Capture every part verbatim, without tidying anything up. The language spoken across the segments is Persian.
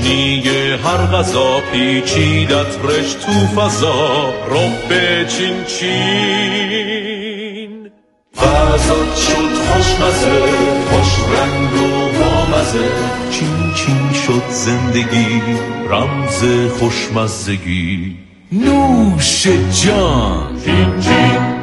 چاشنی هر غذا پیچیدت رش تو فضا رب چین چین فضا شد خوشمزه خوش رنگ و بامزه چین چین شد زندگی رمز خوشمزگی نوش جان چین چین.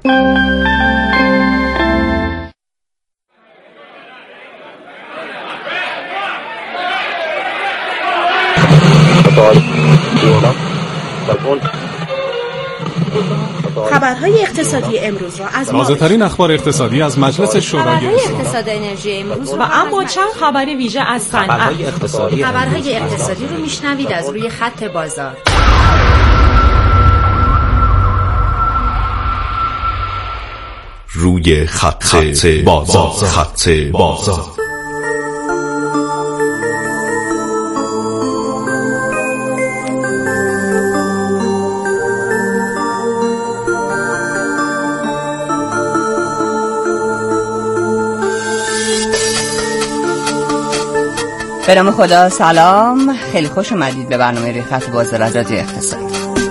خبرهای اقتصادی امروز را از تازه‌ترین اخبار اقتصادی از مجلس شورای خبرهای اقتصاد انرژی امروز و اما چند خبر ویژه از صنعت. خبرهای اقتصادی خبرهای اقتصادی رو میشنوید از روی خط بازار. روی خط, خط بازار خط بازار. به نام خدا، سلام، خیلی خوش اومدید به برنامه روی خط بازار از رادیو اقتصاد.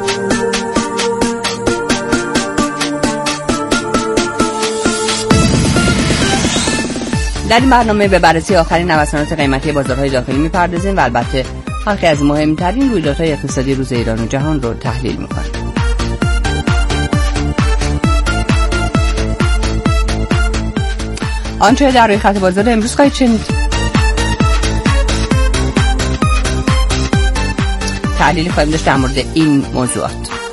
در این برنامه به بررسی آخرین نوسانات قیمتی بازارهای داخلی میپردازیم و البته برخی از مهمترین رویدادهای اقتصادی روز ایران و جهان رو تحلیل میکنیم. آنچه در روی خط بازار امروز خواهید شنید: تحلیلی خواهیم داشت در مورد این موضوعات.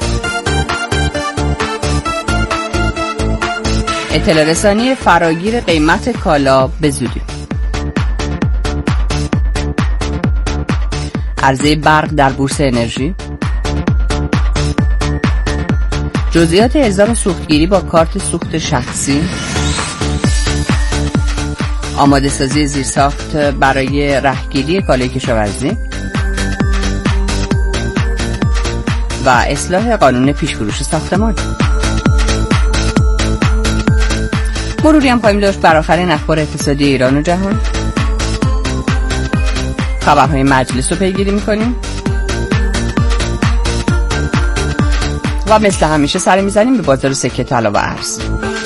اطلاع رسانی فراگیر قیمت کالا به زودی. عرضه برق در بورس انرژی. جزئیات الزام سوختگیری با کارت سوخت شخصی. آماده سازی زیرساخت برای رهگیری کالای کشاورزی و اصلاح قانون پیش‌فروش ساختمان. مروری هم خواهیم داشت بر آخرین اخبار اقتصادی ایران و جهان. خبرهای مجلس رو پیگیری می‌کنیم و مثل همیشه سر می‌زنیم به بازار سکه طلا و ارز.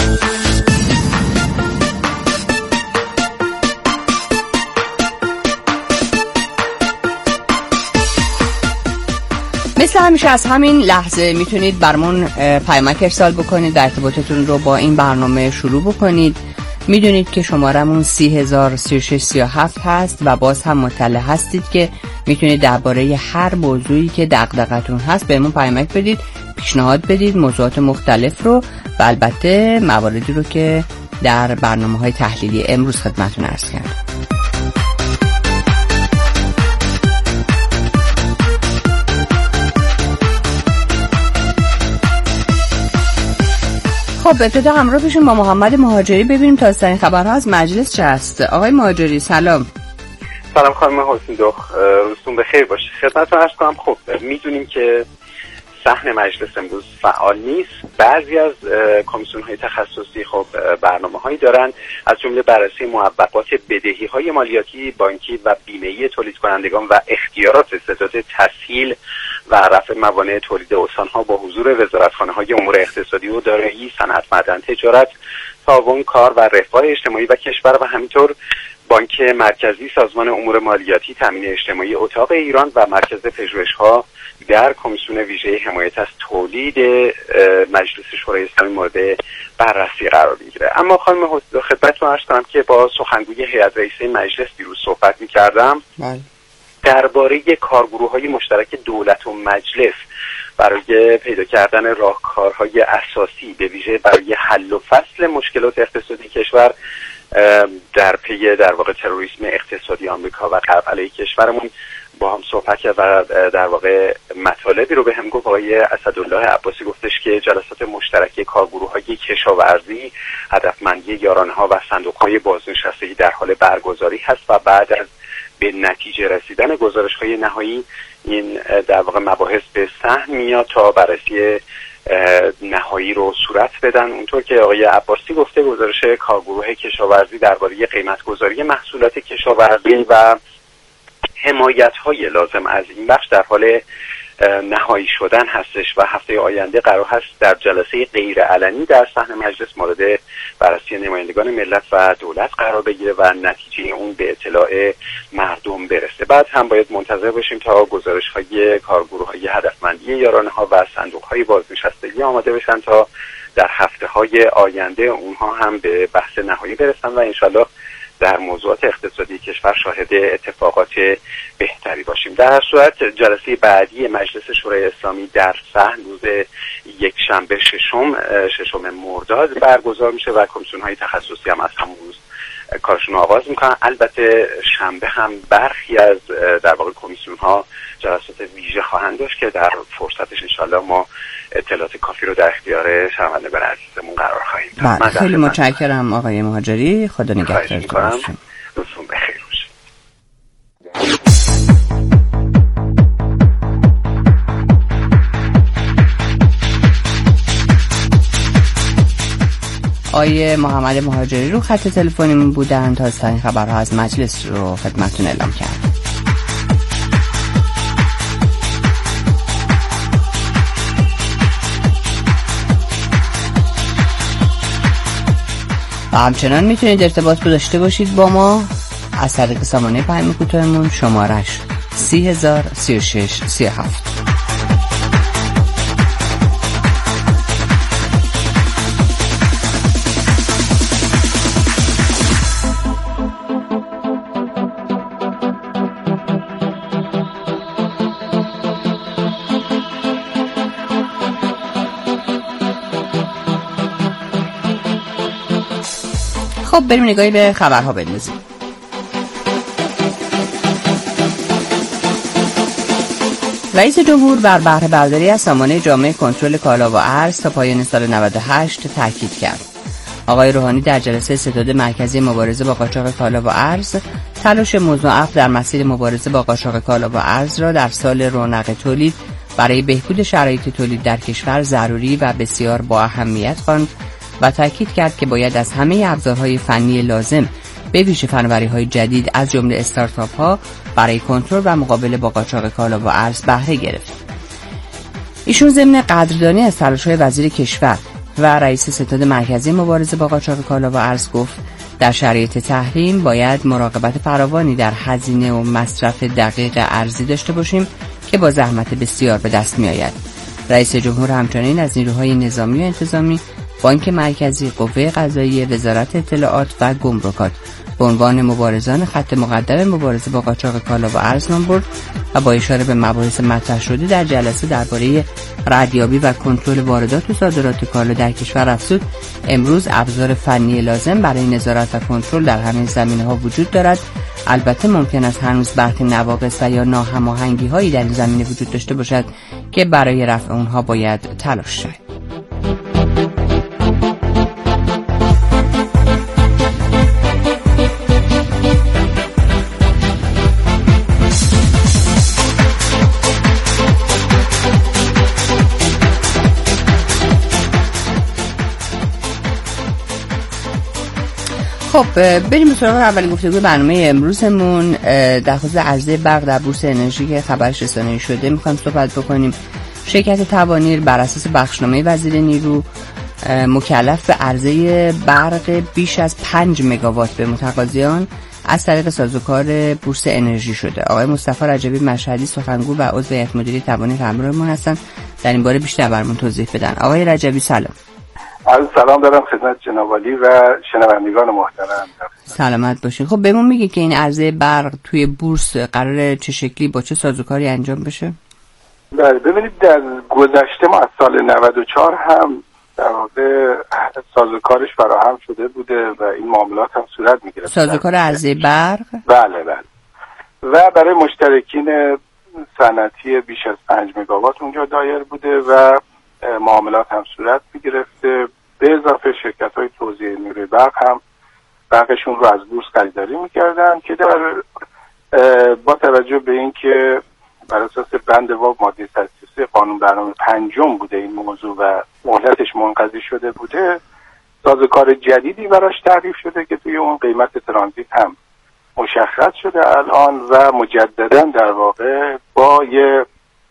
مثل همیشه از همین لحظه میتونید برامون پیامک ارسال بکنید، در ارتباطتون رو با این برنامه شروع بکنید. میدونید که شمارمون سی هزار سی و شش سی و هفت هست و باز هم مطلع هستید که میتونید درباره هر موضوعی که دغدغتون هست بهمون پیامک بدید، پیشنهاد بدید موضوعات مختلف رو و البته مواردی رو که در برنامه‌های تحلیلی امروز خدمتتون عرض کردم. خب ابتدا همراه بشیم با محمد مهاجری ببینیم تازه‌ترین خبرها از مجلس چه هست. آقای مهاجری سلام. سلام خانم حسین دخ، روزتون بخیر باشه. خدمتتون عرض کنم خب میدونیم که صحن مجلس امروز فعال نیست. بعضی از کمیسیون‌های تخصصی خب برنامه‌هایی دارن، از جمله بررسی موبقات بدهی‌های مالیاتی، بانکی و بیمه‌ای تولید کنندگان و اختیارات استعداد تسهیل و رفع موانع تولید استان‌ها با حضور وزارتخانه‌های امور اقتصادی و دارایی، صنعت، معدن، تجارت، تعاون، کار و رفاه اجتماعی و کشور و همینطور بانک مرکزی، سازمان امور مالیاتی، تامین اجتماعی اتاق ایران و مرکز پژوهش‌ها در کمیسیون ویژه حمایت از تولید مجلس شورای اسلامی مورد بررسی قرار میگیره. اما خانم خدمتتون عرض کنم که با سخنگوی هیئت رئیسه مجلس دیروز صحبت می‌کردم درباره کارگروه‌های مشترک دولت و مجلس برای پیدا کردن راهکارهای اساسی به ویژه برای حل و فصل مشکلات اقتصادی کشور در پی در واقع تروریسم اقتصادی آمریکا و غرب علیه کشورمون با هم صحبت کرد و در واقع مطالبی رو به هم گفت. آقای اسدالله عباسی گفتش که جلسات مشترک کارگروه‌های کشاورزی، هدفمندی یارانه‌ها و صندوق‌های بازنشستگی در حال برگزاری هست و بعد از به نتیجه رسیدن گزارش‌های نهایی این در واقع مباحث به صحن میاد تا بررسی نهایی رو صورت بدن. اونطور که آقای عباسی گفته گزارش کارگروه کشاورزی درباره قیمت‌گذاری محصولات کشاورزی و حمایت‌های لازم از این بخش در حال نهایی شدن هستش و هفته آینده قرار هست در جلسه غیر علنی در صحن مجلس مورد بررسی نمایندگان ملت و دولت قرار بگیره و نتیجه اون به اطلاع مردم برسه. بعد هم باید منتظر باشیم تا گزارش‌های کارگروه‌های هدفمندی یارانه‌ها و صندوق‌های بازنشستگی آماده بشن تا در هفته‌های آینده اونها هم به بحث نهایی برسن و انشالله در موضوعات اقتصادی کشور شاهد اتفاقات بهتری باشیم. در هر صورت جلسه بعدی مجلس شورای اسلامی در صحن روز یک شنبه ششم ششم مرداد برگزار میشه و کمیسیون‌های تخصصی هم از همون روز کارشون آغاز میکنن. البته شنبه هم برخی از در واقع کمیسیون‌ها جلسات ویژه خواهند داشت که در فرصتش انشالله ما اطلاعات کافی رو در اختیار شنوندگان عزیزمون قرار خواهیم داد. بله، خیلی متشکرم آقای مهاجری. خدا نگهدارتون باشه. روزتون بخیر باشه. آیه محمد مهاجری رو خط تلفنیمون بودن تا تازه‌ترین خبرها از مجلس رو خدمتتون اعلام کرد. و همچنان میتونید ارتباط داشته باشید با ما از طریق سامانه پیام کوتاهمون شمارش سی هزار سی و شش سی و هفت. خب بریم نگاهی به خبرها بندازیم. رئیس جمهور بر بهره برداری از سامانه جامع کنترل کالا و ارز تا پایان سال نود و هشت تاکید کرد. آقای روحانی در جلسه ستاد مرکزی مبارزه با قاچاق کالا و ارز تلاش مضاعف در مسیر مبارزه با قاچاق کالا و ارز را در سال رونق تولید برای بهبود شرایط تولید در کشور ضروری و بسیار با اهمیت خواند و تاکید کرد که باید از همه ابزارهای فنی لازم به ویژه فناوری‌های جدید از جمله استارتاپ‌ها برای کنترل و مقابله با قاچاق کالا و ارز بهره گرفت. ایشون ضمن قدردانی از تلاش‌های وزیر کشور و رئیس ستاد مرکزی مبارزه با قاچاق کالا و ارز گفت در شرایط تحریم باید مراقبت فراوانی در هزینه و مصرف دقیق ارزی داشته باشیم که با زحمت بسیار به دست می‌آید. رئیس جمهور همچنین از نیروهای نظامی و انتظامی، بانک مرکزی، قوه قضاییه، وزارت اطلاعات و گمرکات به عنوان مبارزان خط مقدم مبارزه با قاچاق کالا و ارز نام برد و با اشاره به مباحث مطرح شده در جلسه درباره ردیابی و کنترل واردات و صادرات کالا در کشور افزود امروز ابزار فنی لازم برای نظارت و کنترل در همه زمینه‌ها وجود دارد. البته ممکن است هنوز برخی نواقص و یا ناهماهنگی‌هایی در این زمینه وجود داشته باشد که برای رفع اونها باید تلاش شد. خب بریم سراغ اولین گفتگوی برنامه امروزمون. در خصوص عرضه برق در بورس انرژی که خبرش رسانه‌ای شده میخوایم صحبت بکنیم. شرکت توانیر بر اساس بخشنامه وزیر نیرو مکلف به عرضه برق بیش از پنج مگاوات به متقاضیان از طریق سازوکار بورس انرژی شده. آقای مصطفی رجبی مشهدی سخنگو و عضو هیئت مدیره توانیر همراهمون هستن. در این باره بیشتر برامون توضیح بدن. آقای رجبی سلام. عرض سلام دارم خدمت جناب عالی و شنوندگان محترم. سلامت باشین. خب بهمون میگه که این عرضه برق توی بورس قراره چه شکلی با چه سازوکاری انجام بشه؟ بله ببینید در گذشته ما از سال نود و چهار هم در واقع سازوکارش فراهم شده بوده و این معاملات هم صورت میگرفت. سازوکار عرضه برق؟ بله بله. و برای مشترکین صنعتی بیش از پنج مگاوات اونجا دایر بوده و معاملات هم صورت میگرفته. به اضافه شرکت های توزیع نیروی برق هم برقشون رو از بورس خریداری میکردن که در با توجه به این که بر اساس بند واو ماده صد و سی و سه قانون برنامه پنجم بوده این موضوع و مهلتش منقضی شده بوده، سازوکار جدیدی براش تعریف شده که توی اون قیمت ترانزیت هم مشخص شده الان و مجددا در واقع با یه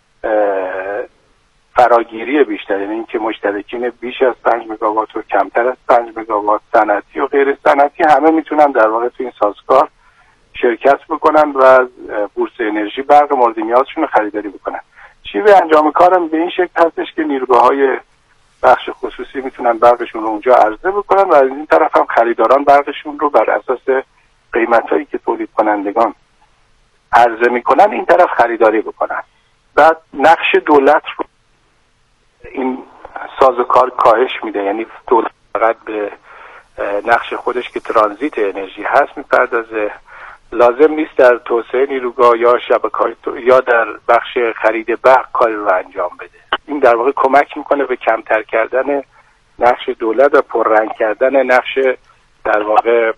فراگیری بیشتر، یعنی اینکه مشترکین بیش از پنج مگاوات و کمتر از پنج مگاوات، صنعتی و غیر صنعتی، همه میتونن در واقع تو این سازگار شرکت بکنن و از بورس انرژی برق مورد نیازشون رو خریداری بکنن. شیوه انجام کارم به این شکل هستش که نیروگاه‌های بخش خصوصی میتونن برقشون رو اونجا عرضه بکنن و از این طرف هم خریداران برقشون رو بر اساس قیمتایی که تولید کنندگان عرضه میکنن این طرف خریداری بکنن. بعد نقش دولت رو این سازوکار کاهش میده، یعنی دولت فقط به نقش خودش که ترانزیت انرژی هست میپردازه، لازم نیست در توسعه نیروگاه یا شبکه‌های یا در بخش خرید برق کاری رو انجام بده. این در واقع کمک میکنه به کمتر کردن نقش دولت و پررنگ کردن نقش در واقع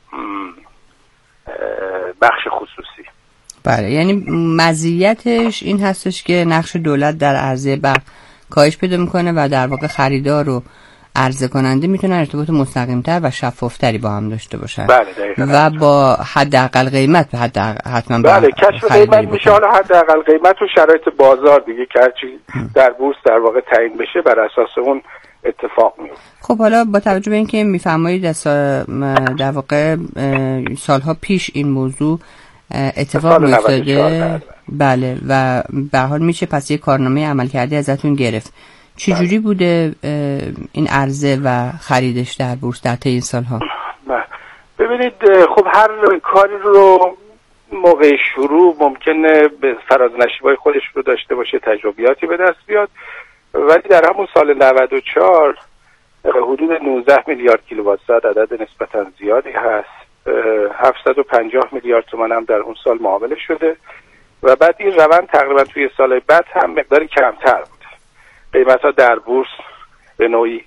بخش خصوصی. بله، یعنی مزیتش این هستش که نقش دولت در عرضه برق کاهش پیدا میکنه و در واقع خریدار و عرضه کننده میتونن ارتباط مستقیم‌تر و شفافتری با هم داشته باشن. بله دقیقاً. و با حداقل قیمت حد حتما بله کشف قیمت میشه. حالا حداقل قیمت و شرایط بازار دیگه که هرچی در بورس در واقع تعیین بشه بر اساس اون اتفاق میفته. خب حالا با توجه به اینکه میفرمایید در واقع سالها پیش این موضوع اتفاق افتاده، بله، و به هر حال میشه پس یه کارنامه عملکردی ازتون گرفت. چجوری بوده این عرضه و خریدش در بورس در طی این سالها؟ ببینید خب هر کاری رو موقع شروع ممکنه به فراز نشیبای خودش رو داشته باشه، تجربیاتی به دست بیاد، ولی در همون سال نود و چهار حدود نوزده میلیارد کیلووات ساعت عدد نسبتا زیادی هست، هفتصد و پنجاه میلیارد تومان هم در اون سال معامله شده و بعد این روند تقریبا توی سال بعد هم مقداری کمتر بود. قیمت ها در بورس به نوعی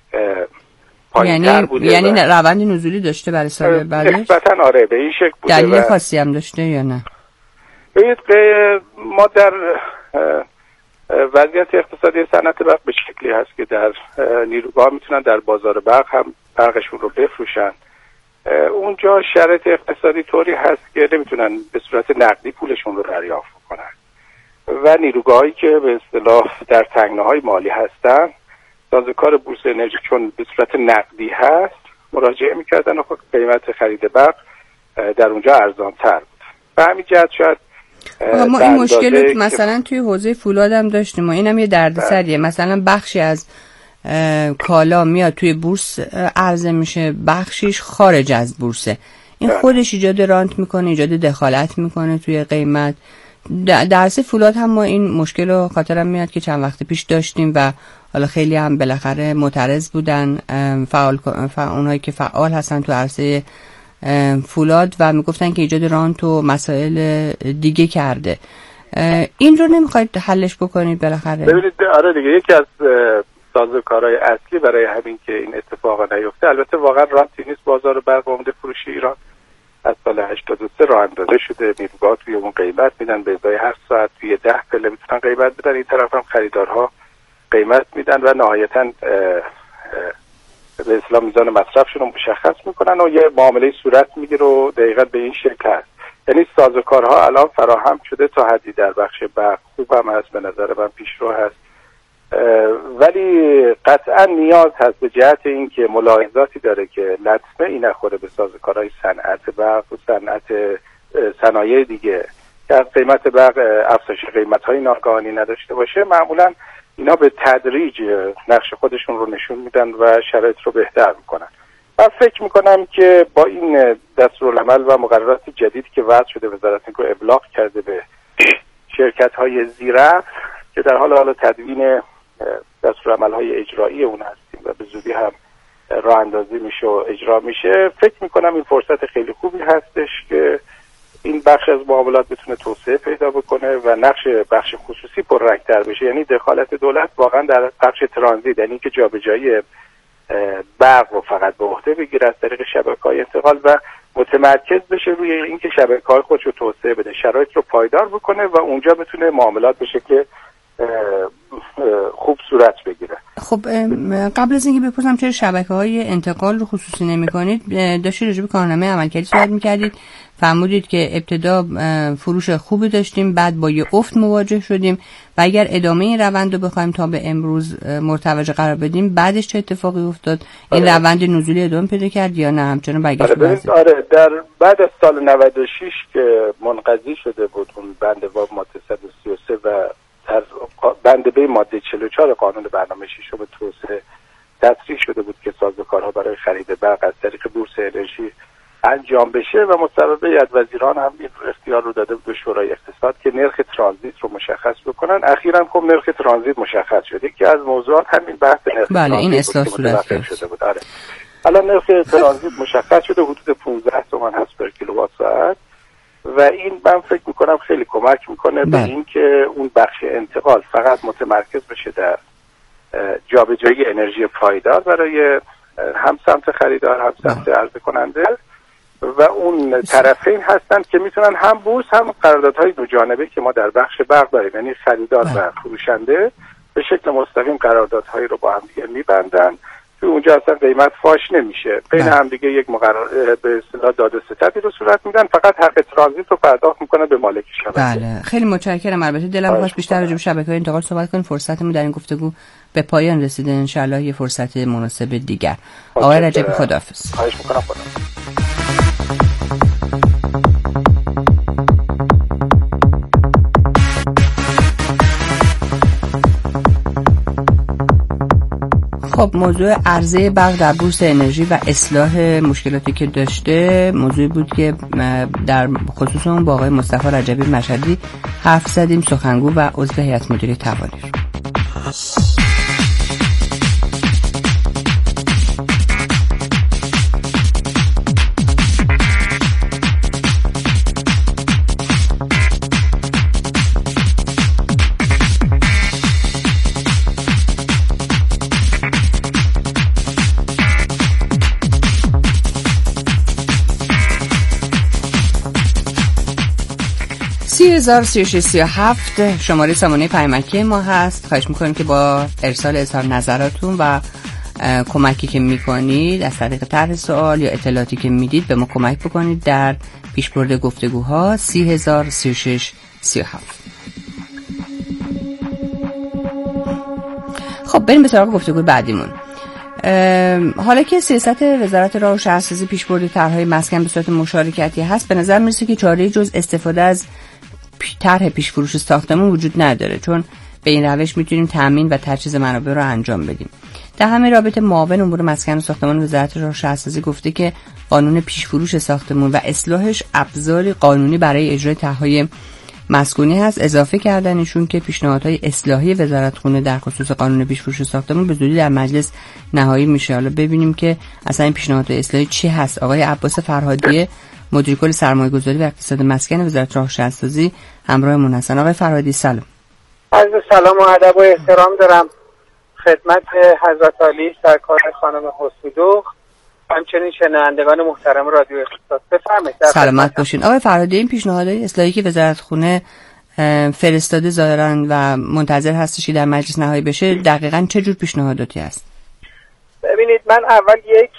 یعنی یعنی روند نزولی داشته برای سال بعدش؟ نسبتا آره به این شکل بوده. دلیل خاصی هم داشته یا نه؟ ببینید ما در وضعیت اقتصادی صنعت برق به شکلی هست که در نیروگاه میتونن در بازار برق هم برقشون رو بفروشن. اونجا شرایط اقتصادی طوری هست که نمیتونن به صورت نقدی پولشون رو دریافت کنن و نیروگاهایی که به اصطلاح در تنگناهای مالی هستن، سازوکار بورس انرژی چون به صورت نقدی هست مراجعه میکردن و خب قیمت خرید برق در اونجا ارزان‌تر بود. به همین جهت شاید ما این مشکل مثلا توی حوزه فولاد هم داشتیم و اینم یه دردسریه. مثلا بخشی از کالا میاد توی بورس عرضه میشه، بخشیش خارج از بورسه. این خودش ایجاد رانت میکنه، ایجاد دخالت میکنه توی قیمت. درس فولاد هم ما این مشکل رو خاطرم میاد که چند وقت پیش داشتیم و حالا خیلی هم بالاخره معترض بودن، فعال اونایی که فعال هستن تو عرصه فولاد و میگفتن که ایجاد رانت و مسائل دیگه کرده. این رو نمیخواید حلش بکنید بالاخره؟ ببینید آره دیگه، یکی از سازوکارهای اصلی برای همین که این اتفاق نیفته، البته واقعا رانتی نیست، بازار برق عمده فروشی ایران از سال هشتاد و سه راه اندازی شده. نیروگاه توی اون قیمت میدن، به ازای هر ساعت توی ده پله میتونن قیمت بدن، این طرف هم خریدارها قیمت میدن و نهایتاً به اصطلاح میزان مصرفشون رو مشخص میکنن و یه معامله صورت میگیره و دقیقاً به این شکل هست. یعنی سازوکارها الان فراهم شده تا حدی در بخش برق، خوب هم هست، به نظر من پیشرو هست، ولی قطعا نیاز هست به جهت این که ملاحظاتی داره که لطمه ای نخوره به سازوکارهای صنعت برق و صنعت صنایع دیگه که از قیمت برق افزایش قیمت‌های ناگهانی نداشته باشه. معمولا اینا به تدریج نقش خودشون رو نشون میدن و شرایط رو بهتر میکنن. من فکر میکنم که با این دستورالعمل و مقررات جدید که وضع شده، وزارت نیکو ابلاغ کرده به شرکت‌های زیرفت که در حال حال تدوین دستورالعمل‌های اجرایی اون هستیم و به زودی هم راه اندازی میشه و اجرا میشه، فکر میکنم این فرصت خیلی خوبی هستش که این بخش از معاملات بتونه توسعه پیدا بکنه و نقش بخش خصوصی پررنگ‌تر بشه. یعنی دخالت دولت واقعا در بخش ترانزیت، یعنی که جابجایی برق رو فقط به عهده بگیره از طریق شبکه‌های انتقال و متمرکز بشه روی اینکه شبکه‌های خودش رو توسعه بده، شرایط رو پایدار بکنه و اونجا بتونه معاملات به شکل خوب صورت بگیره. خب قبل از اینکه بپرسم چرا شبکه‌های انتقال رو خصوصی نمی‌کنید، داشتید راجع به کارنامه عملکردی صحبت می‌کردید، فرمودید که ابتدا فروش خوبی داشتیم، بعد با یه افت مواجه شدیم و اگر ادامه این روند رو بخوایم تا به امروز مرتوج قرار بدیم، بعدش چه اتفاقی افتاد؟ این آره. روند نزولی ادامه پیدا کرد یا نه همچنان برگشت؟ آره, آره در بعد از سال نود و شش که منقضی شده بود اون بند واو ماده صد و سی و سه و در بند به ماده چهل و چهار قانون برنامه ششم توسعه تصریح شده بود که سازوکارها برای خرید برق از طریق بورس انرژی انجام بشه و مصوبه از وزیران هم این اختیار رو داده بود به شورای اقتصاد که نرخ ترانزیت رو مشخص بکنن. اخیراً خب نرخ ترانزیت مشخص شده که از موضوعات همین بحث نرخ بله این اصلاح صورت شده بود. آره الان نرخ ترانزیت مشخص شده حدود پانزده تومان هست پر کیلووات ساعت و این من فکر میکنم خیلی کمک میکنه به این که اون بخش انتقال فقط متمرکز بشه در جابجایی انرژی پایدار برای هم سمت خریدار هم سمت عرضه کننده و اون طرفین هستند که میتونن هم بورس هم قراردادهای دو جانبه که ما در بخش برق داریم، یعنی خریدار و فروشنده به شکل مستقیم قراردادهایی رو با هم دیگه میبندن که اونجا اصلا قیمت فاش نمیشه، بین هم دیگه یک مقرر به اصطلاح داد و ستدی رو صورت میدن، فقط حق ترانزیت رو پرداخت میکنه به مالک شبکه. بله خیلی متشکرم. البته دلم خواست بیشتر راجع به شبکه‌های انتقال صحبت کنیم، فرصتمون در این گفتگو به پایان رسیده، ان شاءالله یه فرصت مناسب دیگر. آقای رجبی خداحافظ. خواهش میکنم. خدا. خب موضوع عرضه برق در بورس انرژی و اصلاح مشکلاتی که داشته موضوعی بود که در خصوص اون با آقای مصطفی رجبی مشهدی حرف زدیم، سخنگو و عضو هیئت مدیره توانیر. سی هزار سی و شش سی و هفت شماره سامانه پیامکی ما هست. خواهش میکنیم که با ارسال اظهار نظراتون و کمکی که میکنید از طریق طرح سوال یا اطلاعاتی که میدید به ما کمک بکنید در پیشبرد گفتگوها. سی هزار سی و شش سی و هفت. خب بریم به سراغ گفتگوی بعدیمون. حالا که سیاست وزارت راه و شهرسازی پیشبرد طرح‌های مسکن به صورت مشارکتی هست، به نظر میرسه که چاره‌ای جز استفاده از طرح پیش فروش ساختمون وجود نداره، چون به این روش میتونیم تامین و تجهیز منابع رو انجام بدیم. در همین رابطه معاون امور مسکن و ساختمان وزارت راه و شهرسازی گفته که قانون پیش فروش ساختمون و اصلاحش ابزاری قانونی برای اجرای طرح‌های مسکونی هست. اضافه کردن ایشون که پیشنهادهای اصلاحی وزارتخونه در خصوص قانون پیش فروش ساختمون به زودی در مجلس نهایی میشه. حالا ببینیم که اصلا این پیشنهادهای اصلاحی چی هست. آقای عباس فرهادی مدیر کل سرمایه‌گذاری و اقتصاد مسکن وزارت راه و شهرسازی همراهمون هستن. آقای فرهادی سلام. عرض سلام و ادب و احترام دارم خدمت حضرت عالی سرکار خانم حسنی‌دوخت، همچنین شنوندگان محترم رادیو اقتصاد. بفرمایید. سلامت باشین. آقای فرهادی، این پیشنهادهای اصلاحی که وزارتخونه فرستاده ظاهرا و منتظر هستش که در مجلس نهایی بشه، دقیقاً چه جور پیشنهاداتی هست؟ ببینید، من اول یک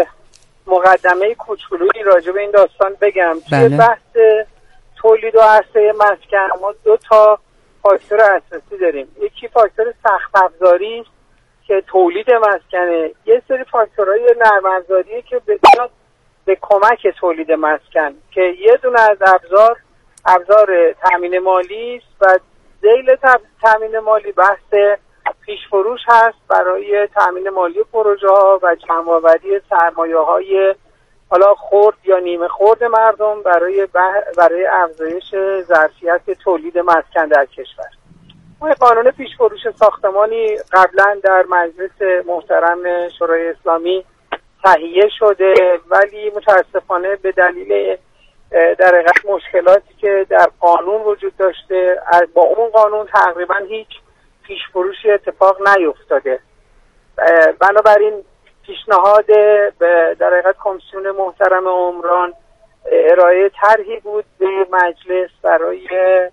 مقدمه کوچولویی راجع به این داستان بگم. بله. توی بحث تولید و عرضه مسکن ما دو تا فاکتور اساسی داریم. یکی فاکتور سخت افزاری که تولید مسکنه، یه سری فاکتورهای نرم افزاریه که به به کمک تولید مسکن که یه دونه از ابزار ابزار تامین مالی است و ذیل تامین مالی بحث پیش فروش هست برای تامین مالی پروژه ها و جمع‌آوری سرمایه‌های حالا خرد یا نیمه خرد مردم برای برای افزایش ظرفیت تولید مسکن در کشور. ما قانون پیش فروش ساختمانی قبلا در مجلس محترم شورای اسلامی تهیه شده، ولی متاسفانه به دلیل در حقیقت مشکلاتی که در قانون وجود داشته، با اون قانون تقریبا هیچ پیش فروشی اتفاق نیفتاده. بنابراین پیشنهاد در حقیقت کمیسیون محترم عمران ارائه طرحی بود به مجلس برای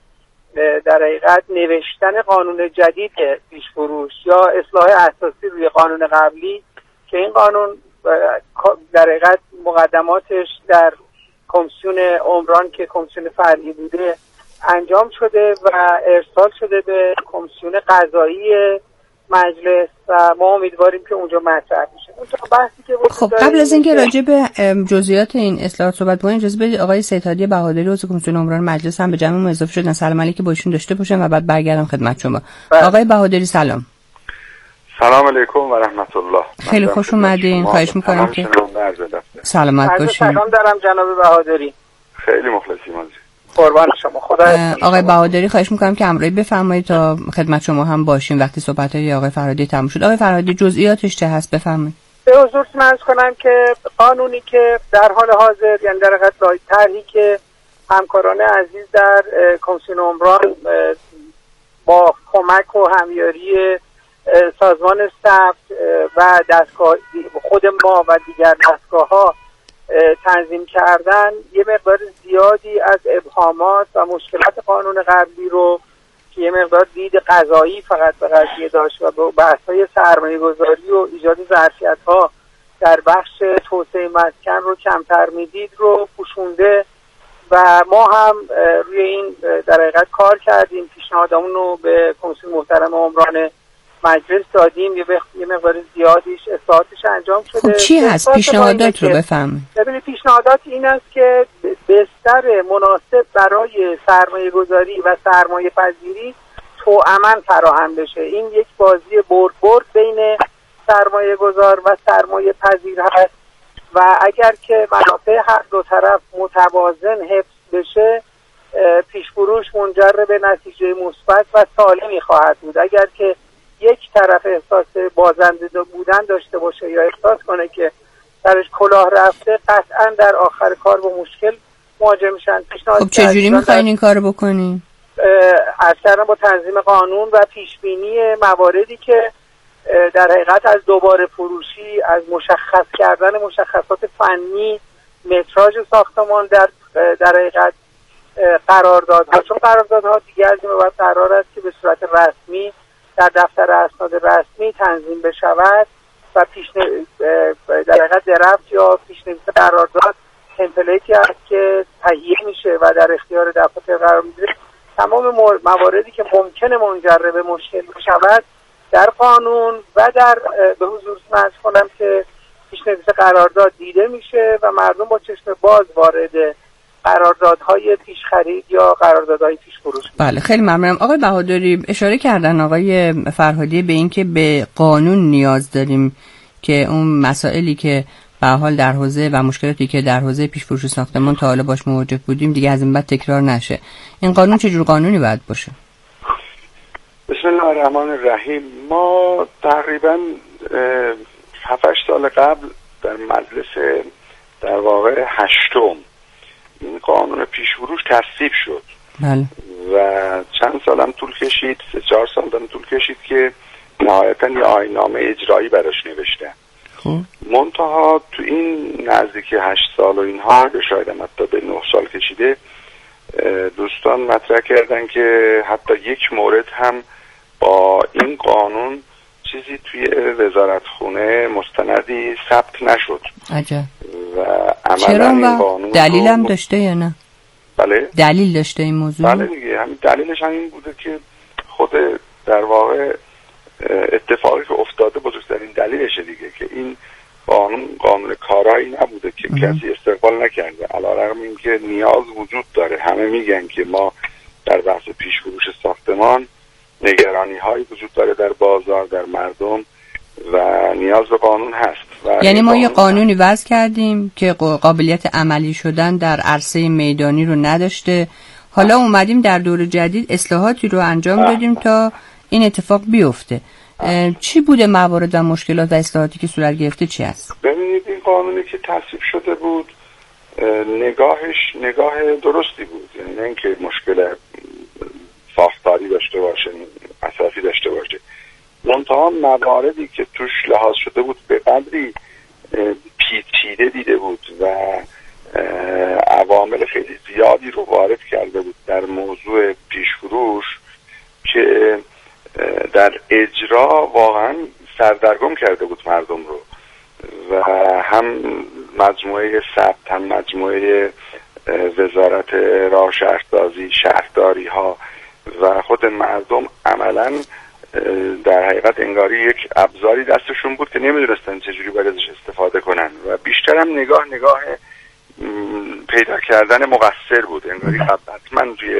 در حقیقت نوشتن قانون جدید پیشفروش یا اصلاح اساسی روی قانون قبلی که این قانون در حقیقت مقدماتش در کمیسیون عمران که کمیسیون فرعی بوده انجام شده و ارسال شده به کمیسیون قضایی مجلس و ما امیدواریم که اونجا مطرح بشه. بحثی که خب قبل از اینکه راجع به جزئیات این اصلاحات صحبت کنیم اجازه بدید آقای سیدهادی بهادری عضو کمیسیون عمران مجلس هم به جمع اضافه شدن. سلام علیکم با ایشون داشته باشم و بعد برگردم خدمت شما. بله. آقای بهادری سلام. سلام علیکم و رحمت الله. خیلی خوش اومدین. خواهش می‌کنم که سلامت باشین. سلام دارم جناب بهادری. خیلی مخلصیم از قربان شما. خدا آقای بهادری خواهش می‌کنم که همراهی بفرمایید تا خدمت شما هم باشیم وقتی صحبت‌های آقای فرهادی تموم شد. آقای فرهادی جزئیاتش چه هست بفرمایید. به حضورتون عرض کنم که قانونی که در حال حاضر یعنی در حقیقت طرحی که همکاران عزیز در کمیسیون عمران با کمک و همیاری سازمان ثبت و دستگاه خود ما و دیگر دستگاه‌ها تنظیم کردن یه مقدار زیادی از ابهامات و مشکلات قانون قبلی رو که یه مقدار دید قضایی فقط به قضیه داشت و با بحث‌های سرمایه‌گذاری و ایجاد ظرفیت‌ها در بخش توسعه مسکن رو کمتر میدید رو پوشونده و ما هم روی این در حقیقت کار کردیم. پیشنهادمون رو به کمیسیون محترم عمران مجلس دادیم. یه مقدار زیادیش اصلاحاتش انجام شده. خب چی هست پیشنهادات رو بفهمید؟ ببینید پیشنهادات این است که بستر مناسب برای سرمایه گذاری و سرمایه پذیری توأماً فراهم بشه. این یک بازی برد برد بین سرمایه گذار و سرمایه پذیر هست و اگر که منافع هر دو طرف متوازن حفظ بشه پیشفروش منجر به نتیجه مثبت و سالمی خواهد بود. اگر که یک طرف احساس بازنده بودن داشته باشه یا احساس کنه که سرش کلاه رفته قطعا در آخر کار با مشکل مواجه میشن. خب چجوری میخواین این کارو بکنین؟ اصلا با تنظیم قانون و پیشبینی مواردی که در حقیقت از دوباره فروشی، از مشخص کردن مشخصات فنی، متراژ ساختمان در در حقیقت قراردادها، چون قراردادها دیگه از این بعد قرار است که به صورت رسمی در دفتر اسناد رسمی تنظیم بشود و پیش در حقیقت درفت یا پیشنویس قرارداد تمپلیتی است که تهیه میشه و در اختیار دفاتر قرار میگیره. تمام مواردی که ممکنه منجر به مشکل بشود در قانون و در به حضور عرض کنم که پیشنویس قرارداد دیده میشه و مردم با چشم باز وارد قراردادهای پیش خرید یا قراردادهای پیش فروش. بله خیلی ممنونم. آقای بهادری اشاره کردن آقای فرهادی به این که به قانون نیاز داریم که اون مسائلی که به حال در حوزه و مشکلاتی که در حوزه پیش فروش ساختمان تا حالا باش مواجه بودیم دیگه از این بعد تکرار نشه. این قانون چه جور قانونی باید باشه؟ بسم الله الرحمن الرحیم. ما تقریبا هفت سال قبل در مجلس در واقع هشتم این قانون پیش فروش تصویب شد. بله. و چند سالم طول کشید، سه چهار سال هم طول کشید که نهایتا یه آیین‌نامه اجرایی براش نوشتن. خب منتها تو این نزدیک هشت سال و اینها شاید هم حتی به نه سال کشیده دوستان مطرح کردن که حتی یک مورد هم با این قانون چیزی توی وزارتخونه مستندی ثبت نشد. عجب. و عملا چرا این قانون دلیل هم داشته یا نه؟ بله دلیل داشته این موضوع؟ بله دیگه همین دلیلش هم این بوده که خود در واقع اتفاقی که افتاده بزرگترین دلیلشه دیگه که این قانون قانون کارایی نبوده که ام. کسی استقبال نکرده، علیرغم اینکه نیاز وجود داره. همه میگن که ما در بحث پیش فروش ساختمان نگرانی هایی وجود داره در بازار، در مردم و نیاز به قانون هست. و یعنی ما یه قانونی وضع کردیم که قابلیت عملی شدن در عرصه میدانی رو نداشته، حالا اومدیم در دور جدید اصلاحاتی رو انجام دادیم تا این اتفاق بیفته. چی بوده موارد و مشکلات و اصلاحاتی که صورت گرفته چی هست؟ ببینید این قانونی که تصویب شده بود نگاهش نگاه درستی بود، یعنی نه اینکه مشکل ساختاری داشته باشه، اساسی داشته باشه. منتها مواردی که توش لحاظ شده بود به قدری پیچیده دیده بود و عوامل خیلی زیادی رو وارد کرده بود در موضوع پیشفروش که در اجرا واقعا سردرگم کرده بود مردم رو و هم مجموعه ثبت هم مجموعه وزارت راه شهرداری شهرداری ها و خود مردم عملا در حقیقت انگاری یک ابزاری دستشون بود که نمیدونستن چجوری باید ازش استفاده کنن و بیشتر هم نگاه نگاه پیدا کردن مقصر بود. انگاری حتما توی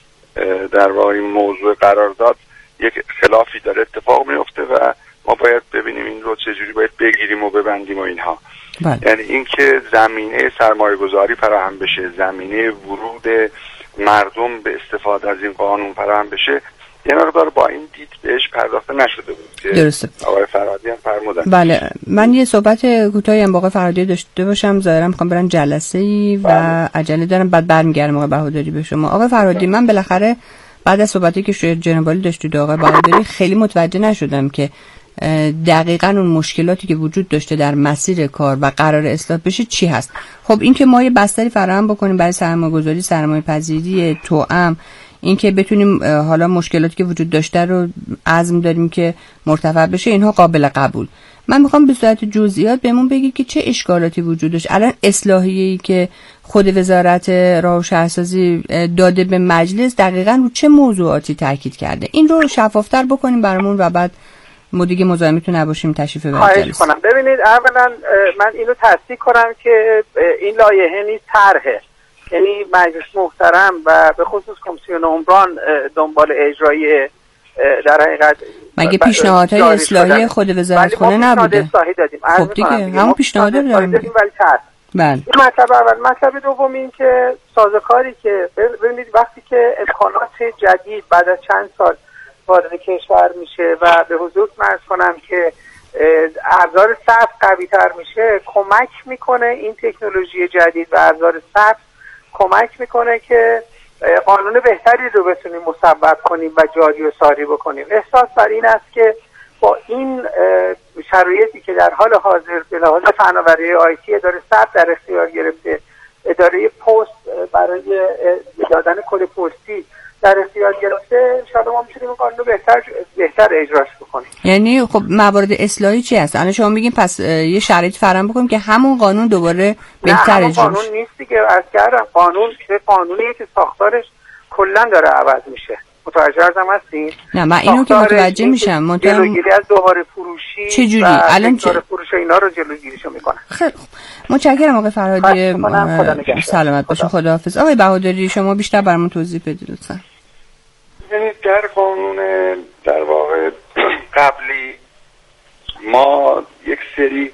در واقع این موضوع قرارداد یک خلافی داره اتفاق میفته و ما باید ببینیم این رو چجوری باید بگیریم و ببندیم و اینها. بله. یعنی اینکه زمینه سرمایه گذاری فراهم بشه، زمینه ورود مردم به استفاده از این قانون فراهم بشه، یه مقدار با این دید بهش پرداخته نشده بود که درسته. آقای فرهادی هم فرمودن. بله، من یه صحبت کوتاهی هم با آقای فرهادی داشته باشم، ظاهرا میخوام برم جلسه‌ای و بله. عجله دارم، بعد برمیگردم آقای بهادری به شما. آقای فرهادی، من بالاخره بعد از صحبتی که جناب عالی داشتید آقای بهادری خیلی متوجه نشدم که دقیقاً اون مشکلاتی که وجود داشته در مسیر کار و قرار اصلاح بشه چی هست. خب این که ما یه بستری فراهم بکنیم برای سرمایه‌گذاری، سرمایه‌پذیری توأم، این که بتونیم حالا مشکلاتی که وجود داشته رو عزم داریم که مرتفع بشه، اینها قابل قبول. من میخوام به صورت جزئیات بهمون بگید که چه اشکالاتی وجود داشت. الان اصلاحیه‌ای که خود وزارت راه و شهرسازی داده به مجلس دقیقاً رو چه موضوعاتی تاکید کرده؟ این رو شفافتر بکنیم برامون و بعد ما دیگه مزاحمتون نباشیم، تشریف ببرید جلسه. کنم. ببینید، اولا من اینو تصدیق کنم که این لایحه نیست، طرحه. یعنی مجلس محترم و به خصوص کمیسیون عمران دنبال اجرایی در حقیقت مگه پیشنهادهای اصلاحی خود وزارت خونه نبوده؟ خب دیگه همون پیشنهاد داریم ولی طرح. بله. این مطلب اول. مطلب دوم این که سازوکاری که ببینید وقتی که امکانات جدید بعد از چند سال وارد کشور میشه و به حضور عرض کنم که ابزار ثبت قوی تر میشه، کمک میکنه این تکنولوژی جدید و ابزار ثبت کمک میکنه که قانون بهتری رو بتونیم مصوب کنیم و جاری و ساری بکنیم. احساس بر این است که با این شرایطی که در حال حاضر به لحاظ فناوری آیتی اداره ثبت در اختیار گرفته، اداره پست برای دادن کد پستی در اختیار گرفته، انشاءالله ما میتونیم این قانون رو بهتر بهتر اجراش بکنیم. یعنی خب موارد اصلاحی چی هست؟ الان شما میگین پس یه شرایط فراهم بکنیم که همون قانون دوباره بهتر اجرا قانون نیست دیگه. از کردم قانون که قانونیه که ساختارش کلا داره عوض میشه. متوجه ازم هستین؟ نه من اینو که متوجه میشم، منتها جلوگیری از دوباره فروشی چه جوری الان چه فروش اینا رو جلوگیریشو میکنه. خیلی خوب، متشکرم آقای فرهادی، سلامت باشین، خداحافظ. آقای بهادری شما بیشتر برامون توضیح بدید لطفا. یعنی در قانون در واقع قبلی ما یک سری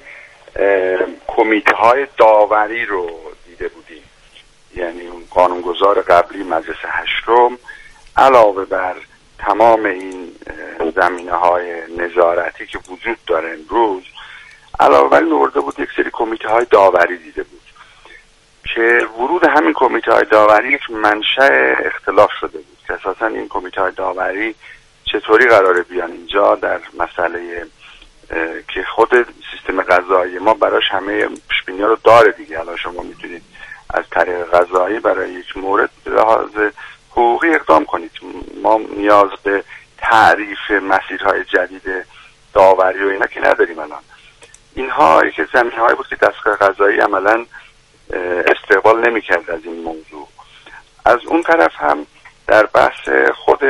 کمیته های داوری رو دیده بودیم، یعنی اون قانونگذار قبلی مجلس هشتم علاوه بر تمام این زمینه های نظارتی که وجود داره امروز، علاوه بر این آورده بود یک سری کمیته های داوری دیده بود که ورود همین کمیته های داوری یک منشأ اختلاف شده بود که اساسا این کمیته های داوری چطوری قراره بیان اینجا در مسئله که خود سیستم قضایی ما براش همه پیش‌بینی‌ها رو داره دیگه. الان شما میتونید از طریق قضایی برای یک مورد به لحاظ حقوقی اقدام کنید. ما نیاز به تعریف مسیرهای جدید داوری و اینا که نداریم. الان اینها یک زمینه‌هایی بود که دستگاه قضایی عملاً استقبال نمی‌کرد از این موضوع. از اون طرف هم در بحث خود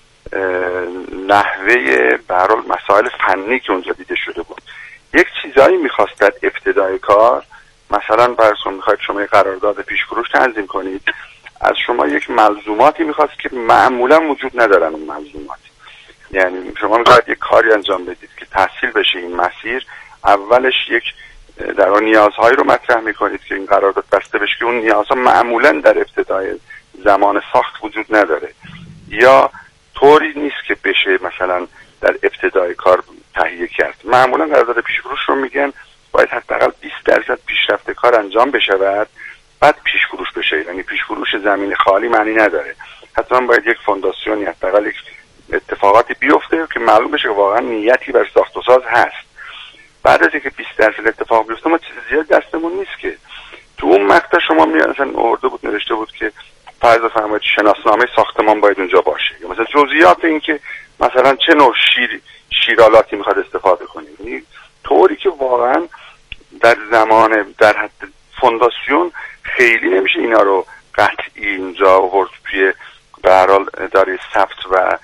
نحوه به هر حال مسائل فنی که اونجا دیده شده بود، یک چیزایی می‌خواست در ابتدای کار، مثلا براتون می‌خواید شما یک قرارداد پیش‌فروش تنظیم کنید، از شما یک ملزوماتی می‌خواست که معمولا وجود ندارن اون ملزومات. یعنی شما می‌خواید یک کاری انجام بدید که تحصیل بشه این مسیر، اولش یک در اون نیازهایی رو مطرح می‌کنید که این قرارداد بسته بشه که اون نیازها معمولا در ابتدای زمان ساخت وجود نداره یا طوری نیست که بشه مثلا در ابتدای کار تهیه کرد. معمولا قرارداد پیش‌فروش رو میگن باید حداقل بیست درصد پیشرفت کار انجام بشود بعد پیش‌فروش بشه. یعنی پیش‌فروش زمین خالی معنی نداره، حتما باید یک فونداسیونی حداقل یک اتفاقاتی بیفته که معلوم بشه که واقعا نیتی بر ساخت و ساز هست. بعد از اینکه بیست درصد اتفاق بیفته ما چیز زیاد دستمون نیست که تو اون مقطع شما ما مثلا آورده بود نوشته بود که فرض فرمایید شناسنامه ساختمان باید اونجا باشه، یا مثلا جزئیات این که مثلا چه نوع شیر شیرالاتی میخواد استفاده کنید، یعنی طوری که واقعا در زمان در حد فونداسیون خیلی نمیشه اینا رو قطعی اینجا آورد توی به هر حال اداره ثبت و